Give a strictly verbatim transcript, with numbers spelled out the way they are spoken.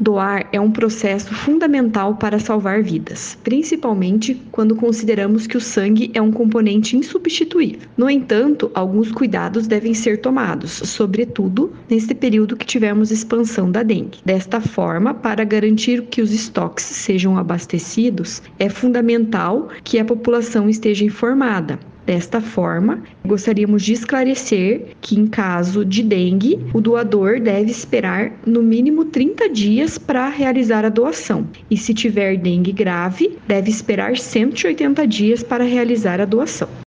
Doar é um processo fundamental para salvar vidas, principalmente quando consideramos que o sangue é um componente insubstituível. No entanto, alguns cuidados devem ser tomados, sobretudo neste período que tivemos expansão da dengue. Desta forma, para garantir que os estoques sejam abastecidos, é fundamental que a população esteja informada. Desta forma, gostaríamos de esclarecer que, em caso de dengue, o doador deve esperar no mínimo trinta dias para realizar a doação. E se tiver dengue grave, deve esperar cento e oitenta dias para realizar a doação.